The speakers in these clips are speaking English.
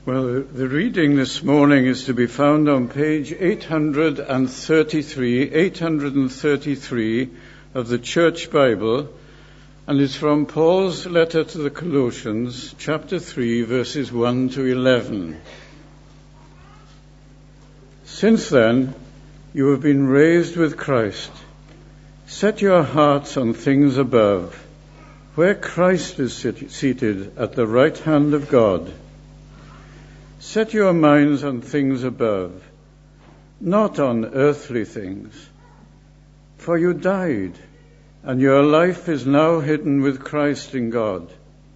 Well, the reading this morning is to be found on page 833 of the Church Bible, and is from Paul's letter to the Colossians, chapter 3, verses 1 to 11. Since then, you have been raised with Christ. Set your hearts on things above, where Christ is seated at the right hand of God. Set your minds on things above, not on earthly things. For you died, and your life is now hidden with Christ in God.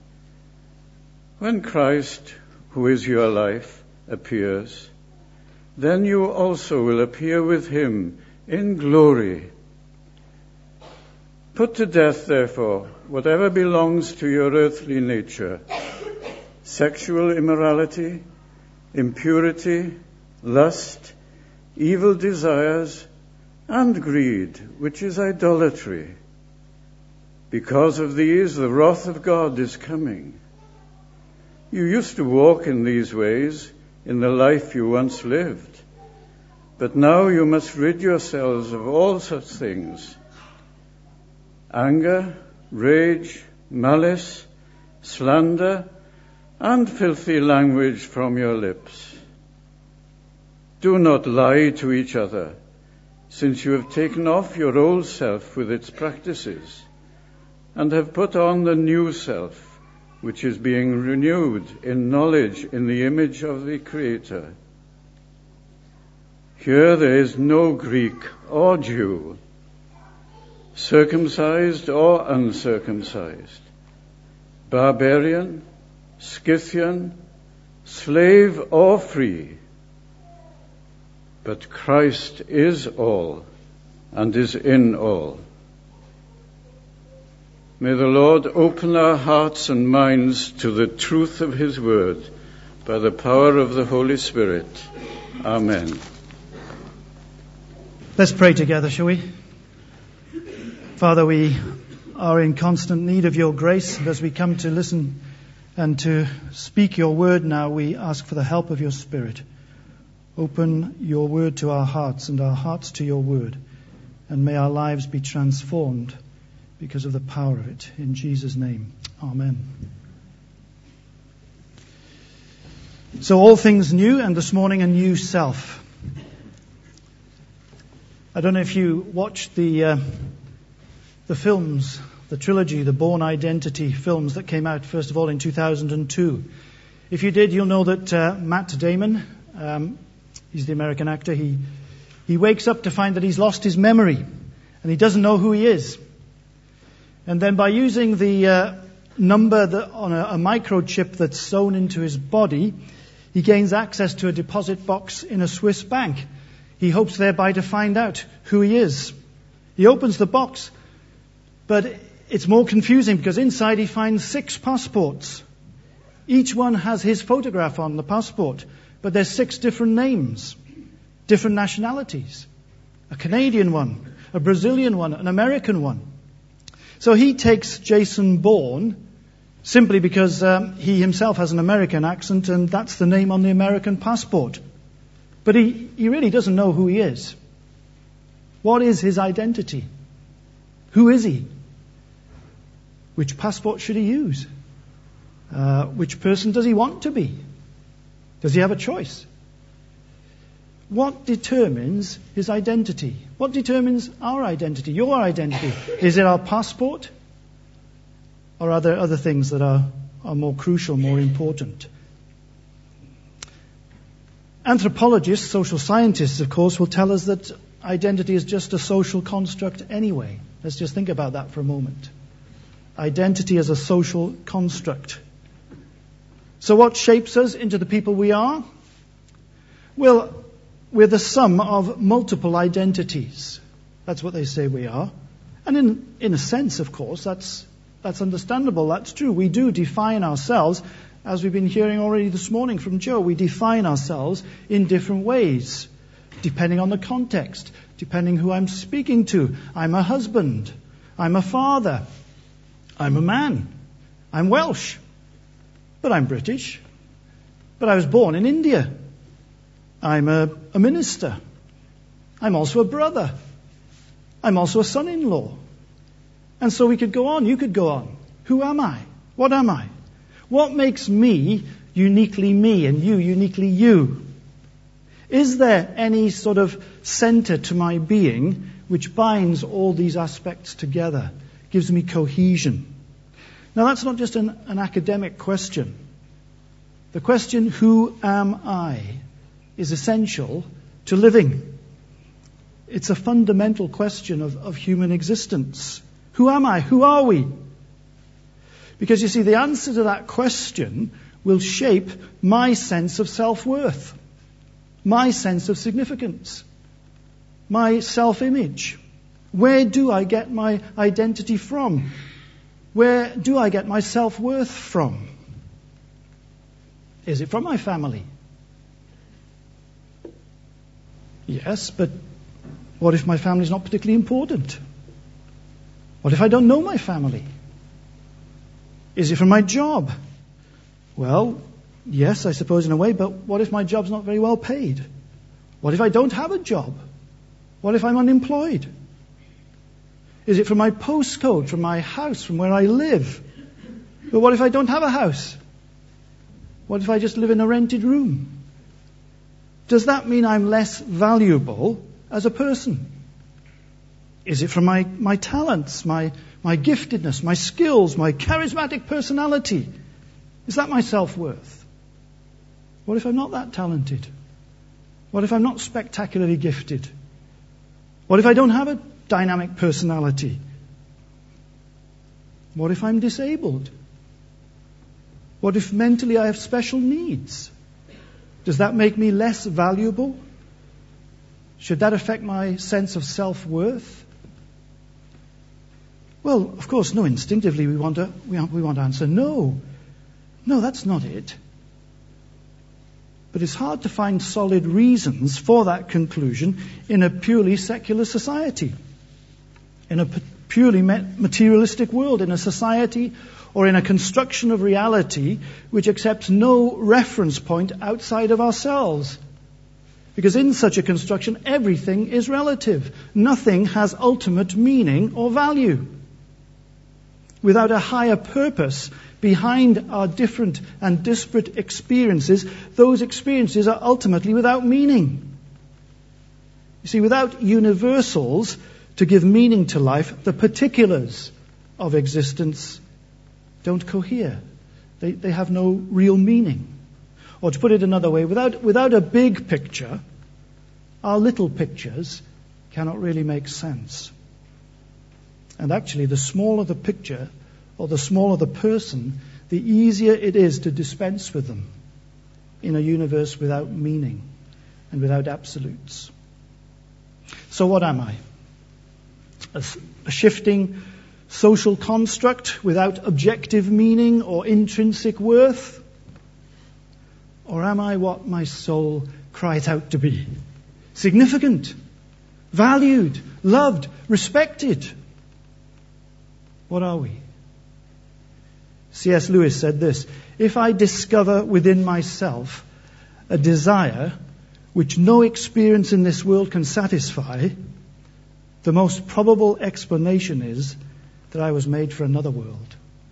When Christ, who is your life, appears, then you also will appear with him in glory. Put to death, therefore, whatever belongs to your earthly nature: sexual immorality, impurity, lust, evil desires, and greed, which is idolatry. Because of these, the wrath of God is coming. You used to walk in these ways in the life you once lived, but now you must rid yourselves of all such things: anger, rage, malice, slander, and filthy language from your lips. Do not lie to each other, since you have taken off your old self with its practices, and have put on the new self, which is being renewed in knowledge in the image of the Creator. Here there is no Greek or Jew, circumcised or uncircumcised, barbarian, Scythian, slave or free, but Christ is all and is in all. May the Lord open our hearts and minds to the truth of his word by the power of the Holy Spirit. Amen. Let's pray together, shall we? Father, we are in constant need of your grace, and as we come to listen and to speak your word now, we ask for the help of your Spirit. Open your word to our hearts and our hearts to your word, and may our lives be transformed because of the power of it. In Jesus' name, amen. So all things new, and this morning a new self. I don't know if you watched the films, the trilogy, the Bourne Identity films that came out, first of all, in 2002. If you did, you'll know that Matt Damon, he's the American actor, he wakes up to find that he's lost his memory, and he doesn't know who he is. And then by using the number on a microchip that's sewn into his body, he gains access to a deposit box in a Swiss bank. He hopes thereby to find out who he is. He opens the box, but it's more confusing because inside he finds 6 passports. Each one has his photograph on the passport, but there's 6 different names, different nationalities. A Canadian one, a Brazilian one, an American one. So he takes Jason Bourne simply because he himself has an American accent, and that's the name on the American passport. But he really doesn't know who he is. What is his identity? Who is he? Which passport should he use? Which person does he want to be? Does he have a choice? What determines his identity? What determines our identity, your identity? Is it our passport? Or are there other things that are more crucial, more important? Anthropologists, social scientists, of course, will tell us that identity is just a social construct anyway. Let's just think about that for a moment. Identity as a social construct. So what shapes us into the people we are? Well, we're the sum of multiple identities. That's what they say we are. And in a sense, of course, that's understandable. That's true. We do define ourselves, as we've been hearing already this morning from Joe. We define ourselves in different ways, depending on the context, depending who I'm speaking to. I'm a husband. I'm a father. I'm a man. I'm Welsh. But I'm British. But I was born in India. I'm a minister. I'm also a brother. I'm also a son-in-law. And so we could go on, you could go on. Who am I? What am I? What makes me uniquely me and you uniquely you? Is there any sort of center to my being which binds all these aspects together, gives me cohesion? Now that's not just an academic question. The question, who am I, is essential to living. It's a fundamental question of human existence. Who am I? Who are we? Because you see, the answer to that question will shape my sense of self-worth, my sense of significance, my self-image. Where do I get my identity from? Where do I get my self-worth from? Is it from my family? Yes, but what if my family is not particularly important? What if I don't know my family? Is it from my job? Well, yes, I suppose in a way, but what if my job's not very well paid? What if I don't have a job? What if I'm unemployed? Is it from my postcode, from my house, from where I live? But what if I don't have a house? What if I just live in a rented room? Does that mean I'm less valuable as a person? Is it from my talents, my giftedness, my skills, my charismatic personality? Is that my self-worth? What if I'm not that talented? What if I'm not spectacularly gifted? What if I don't have a dynamic personality? What if I'm disabled? What if mentally I have special needs? Does that make me less valuable? Should that affect my sense of self-worth? Well, of course, no. Instinctively, we want to answer no. No, that's not it. But it's hard to find solid reasons for that conclusion in a purely secular society, in a purely materialistic world, in a society or in a construction of reality which accepts no reference point outside of ourselves. Because in such a construction, everything is relative. Nothing has ultimate meaning or value. Without a higher purpose behind our different and disparate experiences, those experiences are ultimately without meaning. You see, without universals to give meaning to life, the particulars of existence don't cohere. They have no real meaning. Or to put it another way, without a big picture, our little pictures cannot really make sense. And actually, the smaller the picture, or the smaller the person, the easier it is to dispense with them in a universe without meaning and without absolutes. So what am I? A shifting social construct without objective meaning or intrinsic worth? Or am I what my soul cries out to be? Significant, valued, loved, respected. What are we? C.S. Lewis said this: if I discover within myself a desire which no experience in this world can satisfy, the most probable explanation is that I was made for another world.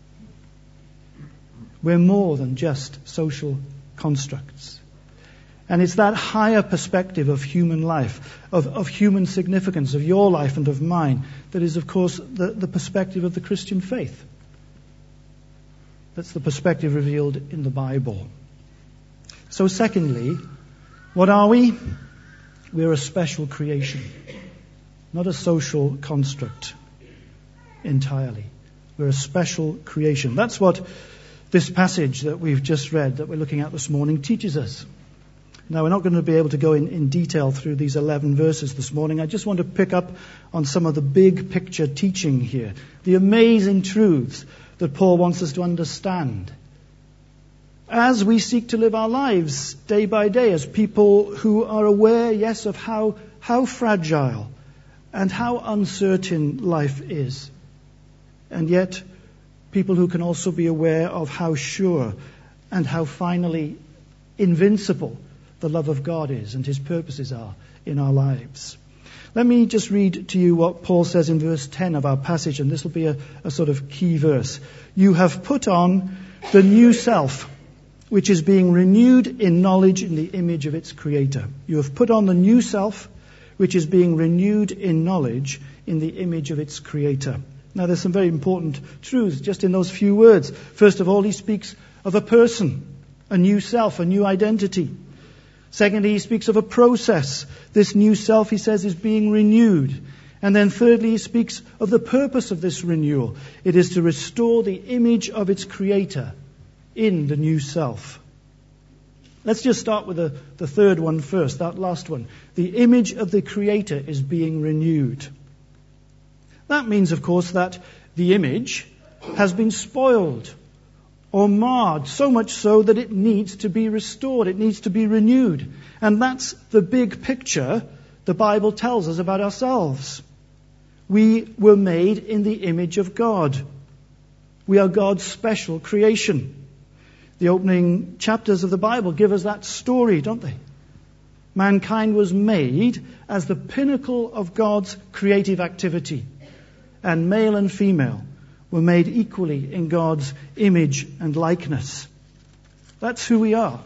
We're more than just social constructs. And it's that higher perspective of human life, of human significance, of your life and of mine, that is, of course, the perspective of the Christian faith. That's the perspective revealed in the Bible. So secondly, what are we? We're a special creation, not a social construct entirely. We're a special creation. That's what this passage that we've just read, that we're looking at this morning, teaches us. Now, we're not going to be able to go in detail through these 11 verses this morning. I just want to pick up on some of the big picture teaching here, the amazing truths that Paul wants us to understand as we seek to live our lives day by day as people who are aware, yes, of how fragile and how uncertain life is, and yet people who can also be aware of how sure and how finally invincible the love of God is and his purposes are in our lives. Let me just read to you what Paul says in verse 10 of our passage, and this will be a sort of key verse. You have put on the new self, which is being renewed in knowledge in the image of its creator. You have put on the new self, which is being renewed in knowledge in the image of its creator. Now, there's some very important truths just in those few words. First of all, he speaks of a person, a new self, a new identity. Secondly, he speaks of a process. This new self, he says, is being renewed. And then thirdly, he speaks of the purpose of this renewal. It is to restore the image of its creator in the new self. Let's just start with the third one first, that last one. The image of the creator is being renewed. That means, of course, that the image has been spoiled or marred, so much so that it needs to be restored, it needs to be renewed. And that's the big picture the Bible tells us about ourselves. We were made in the image of God. We are God's special creation. The opening chapters of the Bible give us that story, don't they? Mankind was made as the pinnacle of God's creative activity. And male and female were made equally in God's image and likeness. That's who we are.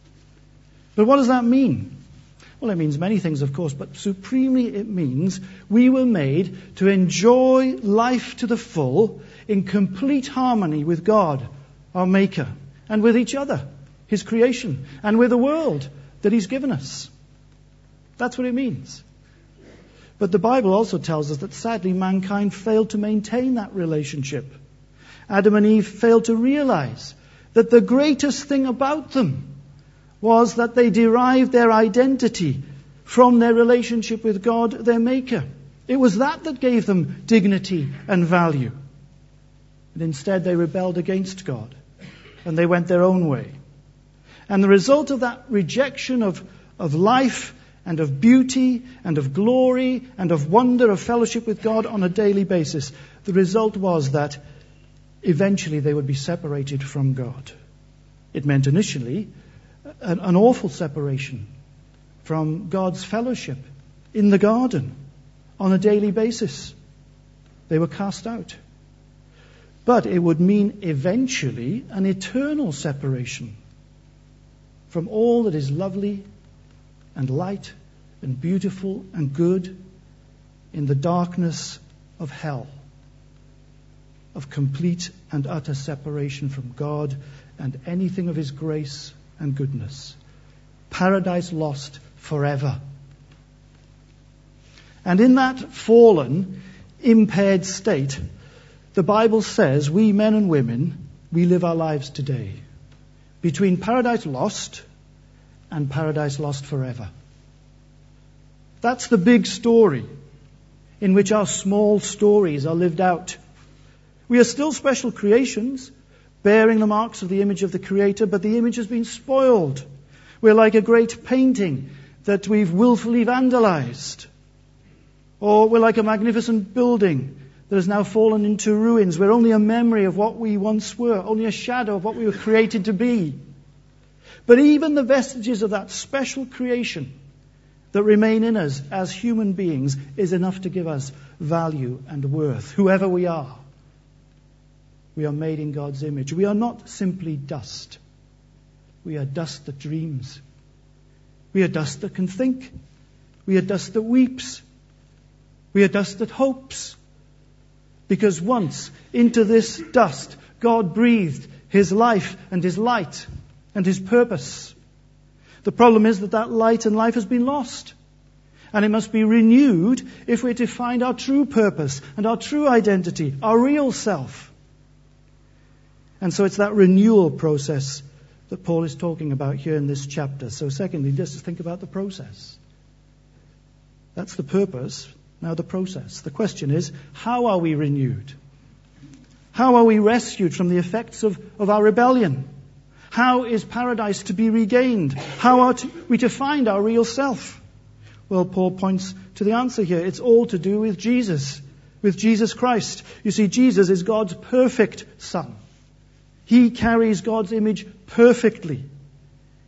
But what does that mean? Well, it means many things, of course, but supremely it means we were made to enjoy life to the full in complete harmony with God, our Maker, and with each other, his creation, and with the world that he's given us. That's what it means. But the Bible also tells us that sadly mankind failed to maintain that relationship. Adam and Eve failed to realize that the greatest thing about them was that they derived their identity from their relationship with God, their Maker. It was that gave them dignity and value. And instead they rebelled against God and they went their own way. And the result of that rejection of life and of beauty and of glory and of wonder, of fellowship with God on a daily basis, the result was that eventually they would be separated from God. It meant initially an awful separation from God's fellowship in the garden on a daily basis. They were cast out. But it would mean eventually an eternal separation from all that is lovely and light and beautiful and good in the darkness of hell, of complete and utter separation from God and anything of his grace and goodness. Paradise lost forever. And in that fallen, impaired state, the Bible says we men and women, we live our lives today between paradise lost and paradise lost forever. That's the big story in which our small stories are lived out. We are still special creations, bearing the marks of the image of the Creator, but the image has been spoiled. We're like a great painting that we've willfully vandalized. Or we're like a magnificent building that has now fallen into ruins. We're only a memory of what we once were, only a shadow of what we were created to be. But even the vestiges of that special creation that remain in us as human beings is enough to give us value and worth, whoever we are. We are made in God's image. We are not simply dust. We are dust that dreams. We are dust that can think. We are dust that weeps. We are dust that hopes. Because once into this dust, God breathed his life and his light and his purpose. The problem is that light and life has been lost. And it must be renewed if we're to find our true purpose and our true identity, our real self. And so it's that renewal process that Paul is talking about here in this chapter. So secondly, just think about the process. That's the purpose. Now the process. The question is, how are we renewed? How are we rescued from the effects of our rebellion? How is paradise to be regained? How are we to find our real self? Well, Paul points to the answer here. It's all to do with Jesus Christ. You see, Jesus is God's perfect Son. He carries God's image perfectly.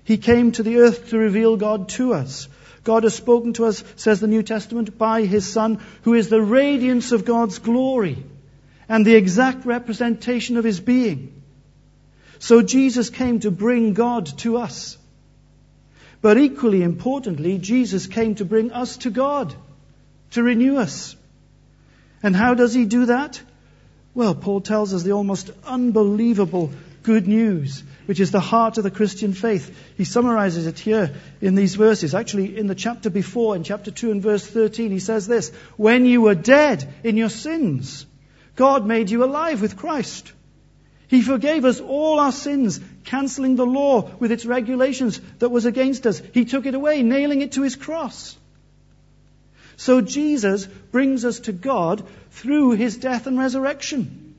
He came to the earth to reveal God to us. God has spoken to us, says the New Testament, by His Son, who is the radiance of God's glory and the exact representation of His being. So Jesus came to bring God to us. But equally importantly, Jesus came to bring us to God, to renew us. And how does He do that? Well, Paul tells us the almost unbelievable good news, which is the heart of the Christian faith. He summarizes it here in these verses. Actually, in the chapter before, in chapter 2 and verse 13, he says this: when you were dead in your sins, God made you alive with Christ. He forgave us all our sins, cancelling the law with its regulations that was against us. He took it away, nailing it to His cross. So Jesus brings us to God through His death and resurrection.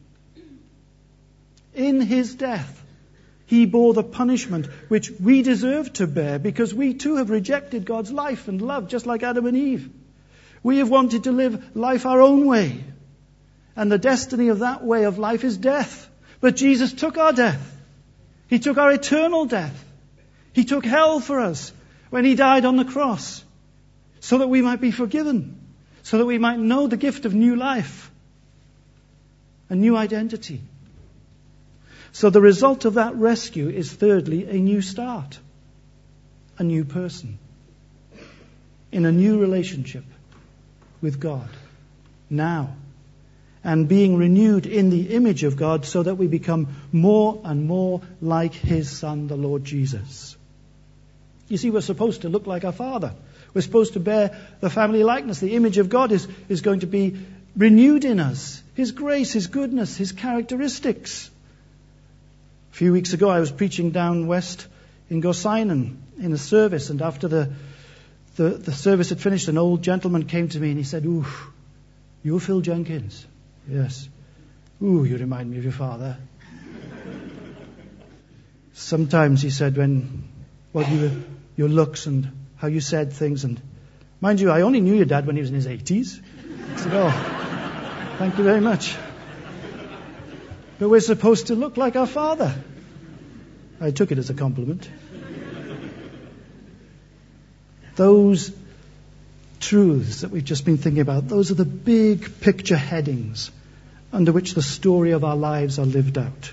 In His death, He bore the punishment which we deserve to bear, because we too have rejected God's life and love, just like Adam and Eve. We have wanted to live life our own way. And the destiny of that way of life is death. But Jesus took our death. He took our eternal death. He took hell for us when He died on the cross, so that we might be forgiven, so that we might know the gift of new life, a new identity. So the result of that rescue is, thirdly, a new start, a new person, in a new relationship with God, now, and being renewed in the image of God so that we become more and more like His Son, the Lord Jesus. You see, we're supposed to look like our Father. We're supposed to bear the family likeness. The image of God is going to be renewed in us. His grace, His goodness, His characteristics. A few weeks ago, I was preaching down west in Gosainen in a service, and after the service had finished, an old gentleman came to me and he said, "Ooh, you're Phil Jenkins." "Yes." "Ooh, you remind me of your father." Sometimes, he said, your looks and how you said things, and mind you, I only knew your dad when he was in his 80s. I said, "Oh, thank you very much." But we're supposed to look like our Father. I took it as a compliment. Those truths that we've just been thinking about, those are the big picture headings under which the story of our lives are lived out.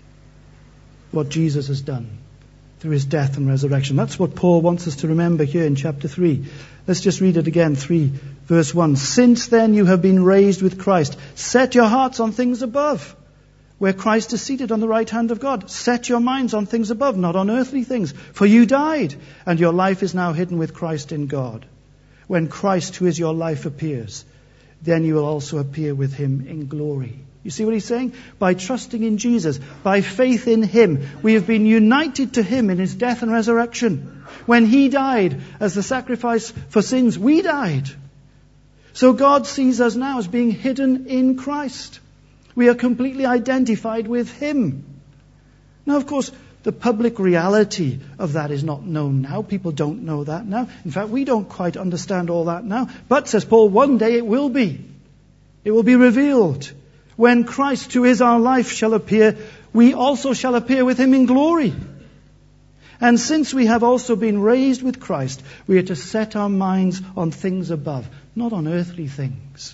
What Jesus has done through His death and resurrection. That's what Paul wants us to remember here in chapter 3. Let's just read it again, 3 verse 1. "Since then you have been raised with Christ. Set your hearts on things above, where Christ is seated on the right hand of God. Set your minds on things above, not on earthly things. For you died, and your life is now hidden with Christ in God. When Christ, who is your life, appears, then you will also appear with Him in glory." You see what he's saying? By trusting in Jesus, by faith in Him, we have been united to Him in His death and resurrection. When He died as the sacrifice for sins, we died. So God sees us now as being hidden in Christ. We are completely identified with Him. Now, of course, the public reality of that is not known now. People don't know that now. In fact, we don't quite understand all that now. But, says Paul, one day it will be. It will be revealed. When Christ, who is our life, shall appear, we also shall appear with Him in glory. And since we have also been raised with Christ, we are to set our minds on things above, not on earthly things.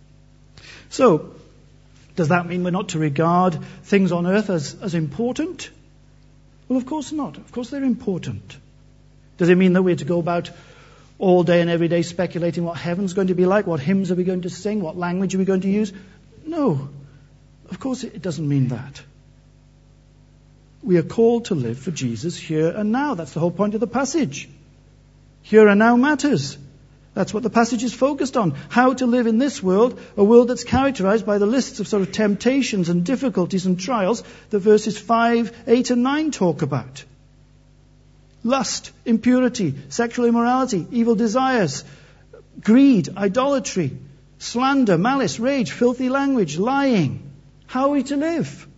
So, does that mean we're not to regard things on earth as important? Well, of course not. Of course they're important. Does it mean that we're to go about all day and every day speculating what heaven's going to be like? What hymns are we going to sing? What language are we going to use? No. Of course it doesn't mean that. We are called to live for Jesus here and now. That's the whole point of the passage. Here and now matters. That's what the passage is focused on. How to live in this world, a world that's characterized by the lists of sort of temptations and difficulties and trials that verses 5, 8 and 9 talk about. Lust, impurity, sexual immorality, evil desires, greed, idolatry, slander, malice, rage, filthy language, lying. How are we to live?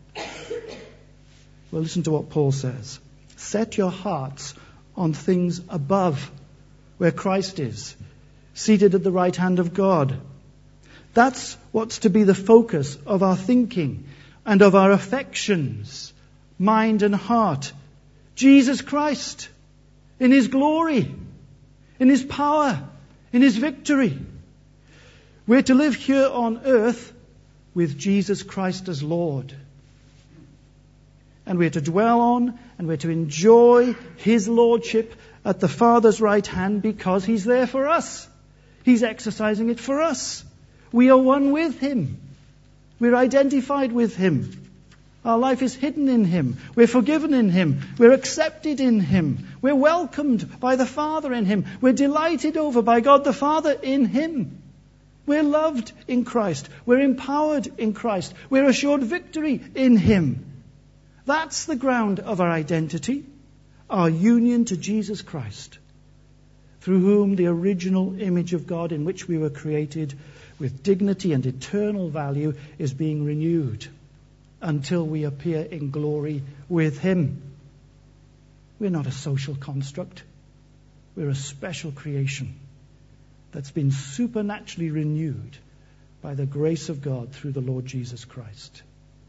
Well, listen to what Paul says. Set your hearts on things above, where Christ is, seated at the right hand of God. That's what's to be the focus of our thinking and of our affections, mind and heart. Jesus Christ. in His glory, in His power, in His victory. We're to live here on earth with Jesus Christ as Lord. And we're to dwell on and we're to enjoy His Lordship at the Father's right hand because He's there for us. He's exercising it for us. We are one with Him. We're identified with Him. Our life is hidden in Him. We're forgiven in Him. We're accepted in Him. We're welcomed by the Father in Him. We're delighted over by God the Father in Him. We're loved in Christ. We're empowered in Christ. We're assured victory in Him. That's the ground of our identity, our union to Jesus Christ, through whom the original image of God in which we were created with dignity and eternal value is being renewed until we appear in glory with Him. We're not a social construct. We're a special creation that's been supernaturally renewed by the grace of God through the Lord Jesus Christ.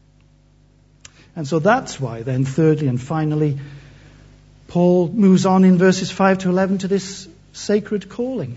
And so that's why then, thirdly and finally, Paul moves on in verses 5 to 11 to this sacred calling.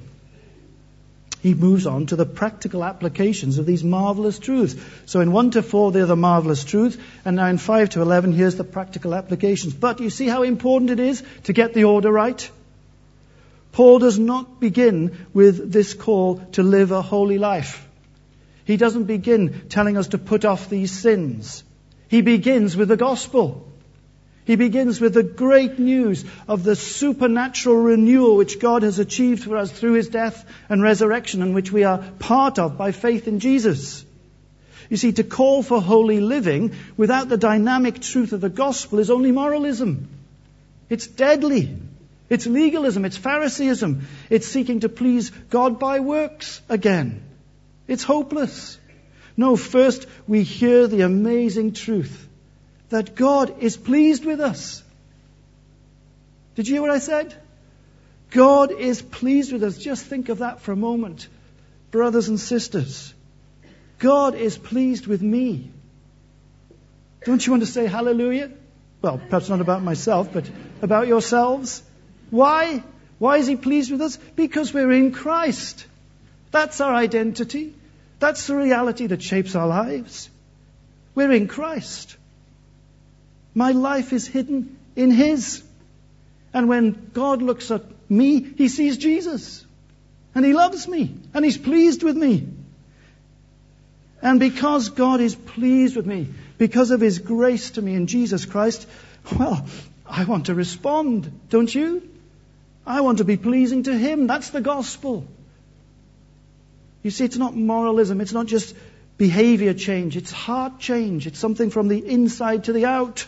He moves on to the practical applications of these marvelous truths. So in 1 to 4, they're the marvelous truths, and now in 5 to 11, here's the practical applications. But you see how important it is to get the order right? Paul does not begin with this call to live a holy life. He doesn't begin telling us to put off these sins. He begins with the gospel. He begins with the great news of the supernatural renewal which God has achieved for us through His death and resurrection, and which we are part of by faith in Jesus. You see, to call for holy living without the dynamic truth of the gospel is only moralism. It's deadly. It's legalism. It's Phariseeism. It's seeking to please God by works again. It's hopeless. No, first we hear the amazing truth that God is pleased with us. Did you hear what I said? God is pleased with us. Just think of that for a moment, brothers and sisters. God is pleased with me. Don't you want to say hallelujah? Well, perhaps not about myself, but about yourselves. Why? Why is He pleased with us? Because we're in Christ. That's our identity. That's the reality that shapes our lives. We're in Christ. My life is hidden in His. And when God looks at me, He sees Jesus. And He loves me. And He's pleased with me. And because God is pleased with me, because of His grace to me in Jesus Christ, well, I want to respond, don't you? I want to be pleasing to Him. That's the gospel. You see, it's not moralism. It's not just behavior change. It's heart change. It's something from the inside to the out.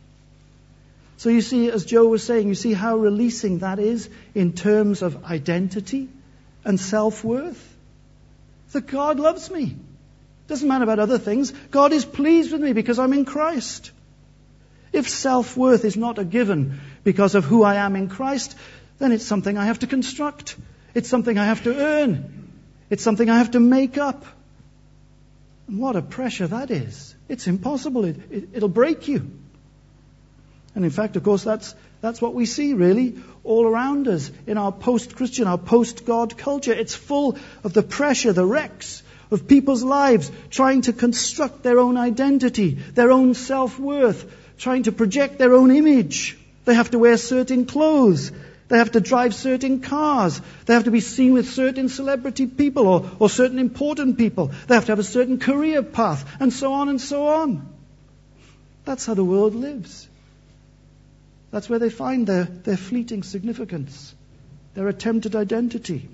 So you see, as Joe was saying, you see how releasing that is in terms of identity and self-worth? That God loves me. Doesn't matter about other things. God is pleased with me because I'm in Christ. If self-worth is not a given because of who I am in Christ, then it's something I have to construct. It's something I have to earn. It's something I have to make up. And what a pressure that is. It's impossible. It'll break you. And in fact, of course, that's what we see really all around us in our post-Christian, our post-God culture. It's full of the pressure, the wrecks of people's lives trying to construct their own identity, their own self-worth, trying to project their own image. They have to wear certain clothes. They have to drive certain cars. They have to be seen with certain celebrity people or certain important people. They have to have a certain career path, and so on and so on. That's how the world lives. That's where they find their fleeting significance, their attempted identity.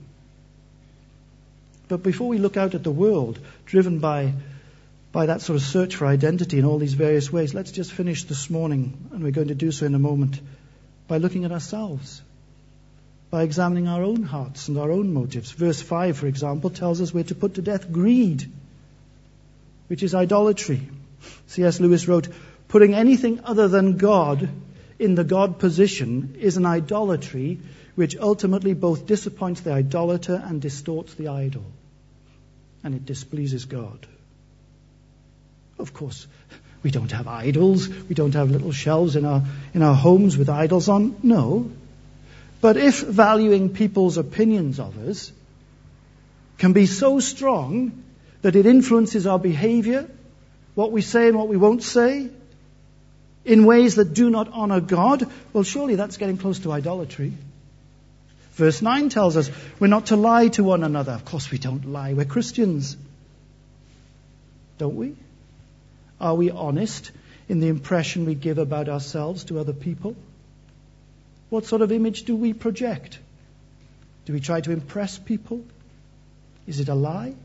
But before we look out at the world, driven by that sort of search for identity in all these various ways, let's just finish this morning, and we're going to do so in a moment, by looking at ourselves, by examining our own hearts and our own motives. Verse 5, for example, tells us we're to put to death greed, which is idolatry. C.S. Lewis wrote, "Putting anything other than God in the God position is an idolatry which ultimately both disappoints the idolater and distorts the idol. And it displeases God." Of course, we don't have idols. We don't have little shelves in our homes with idols on. No. But if valuing people's opinions of us can be so strong that it influences our behavior, what we say and what we won't say, in ways that do not honor God, well, surely that's getting close to idolatry. Verse 9 tells us we're not to lie to one another. Of course we don't lie. We're Christians. Don't we? Are we honest in the impression we give about ourselves to other people? What sort of image do we project? Do we try to impress people? Is it a lie?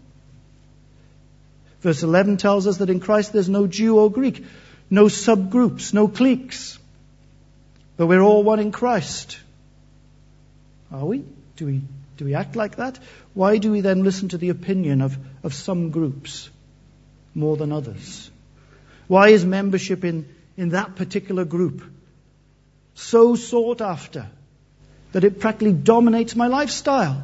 Verse 11 tells us that in Christ there's no Jew or Greek, no subgroups, no cliques, but we're all one in Christ. Are we? Do we act like that? Why do we then listen to the opinion of some groups more than others? Why is membership in that particular group so sought after that it practically dominates my lifestyle?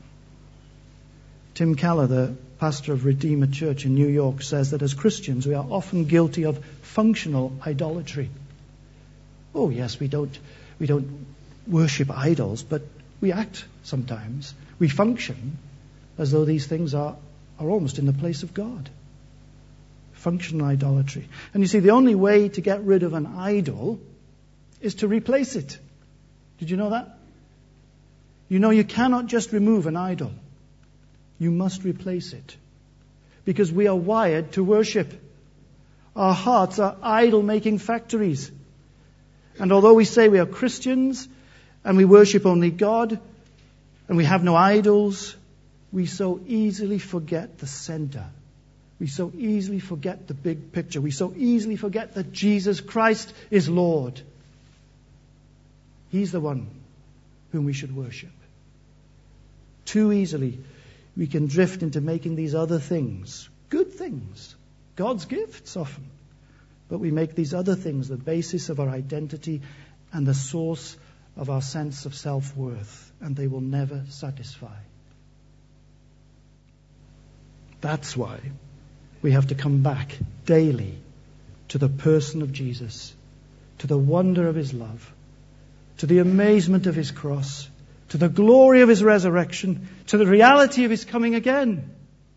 Tim Keller, the pastor of Redeemer Church in New York, says that as Christians we are often guilty of functional idolatry. Oh yes, we don't worship idols, but we act sometimes. We function as though these things are almost in the place of God. Functional idolatry. And you see, the only way to get rid of an idol is to replace it. Did you know that? You know, you cannot just remove an idol. You must replace it. Because we are wired to worship. Our hearts are idol-making factories. And although we say we are Christians and we worship only God and we have no idols, we so easily forget the center. We so easily forget the big picture. We so easily forget that Jesus Christ is Lord. He's the one whom we should worship. Too easily we can drift into making these other things, good things, God's gifts often. But we make these other things the basis of our identity and the source of our sense of self-worth, and they will never satisfy. That's why we have to come back daily to the person of Jesus, to the wonder of his love, to the amazement of his cross, to the glory of his resurrection, to the reality of his coming again.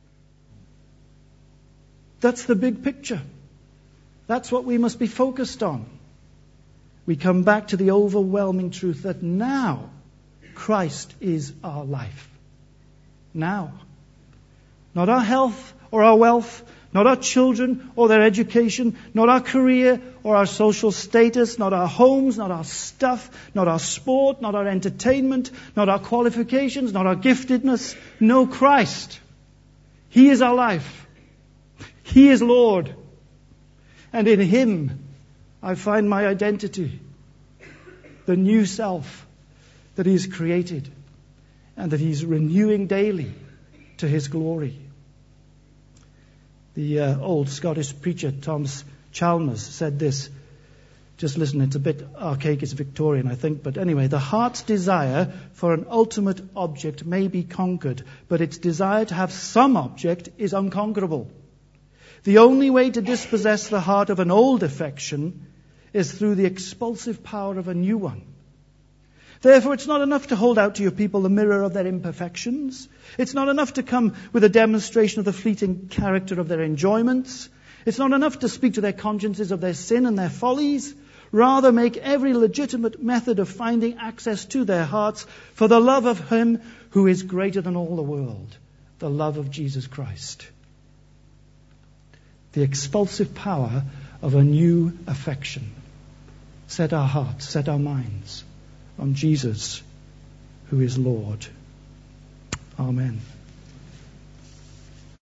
That's the big picture. That's what we must be focused on. We come back to the overwhelming truth that now Christ is our life. Now. Not our health or our wealth, not our children or their education, not our career or our social status, not our homes, not our stuff, not our sport, not our entertainment, not our qualifications, not our giftedness. No, Christ. He is our life. He is Lord. And in him I find my identity, the new self that he has created and that he's renewing daily to his glory. The old Scottish preacher Thomas Chalmers said this. Just listen, it's a bit archaic, it's Victorian, I think. But anyway, the heart's desire for an ultimate object may be conquered, but its desire to have some object is unconquerable. The only way to dispossess the heart of an old affection is through the expulsive power of a new one. Therefore, it's not enough to hold out to your people the mirror of their imperfections. It's not enough to come with a demonstration of the fleeting character of their enjoyments. It's not enough to speak to their consciences of their sin and their follies. Rather, make every legitimate method of finding access to their hearts for the love of him who is greater than all the world, the love of Jesus Christ. The expulsive power of a new affection. Set our hearts, set our minds on Jesus, who is Lord. Amen.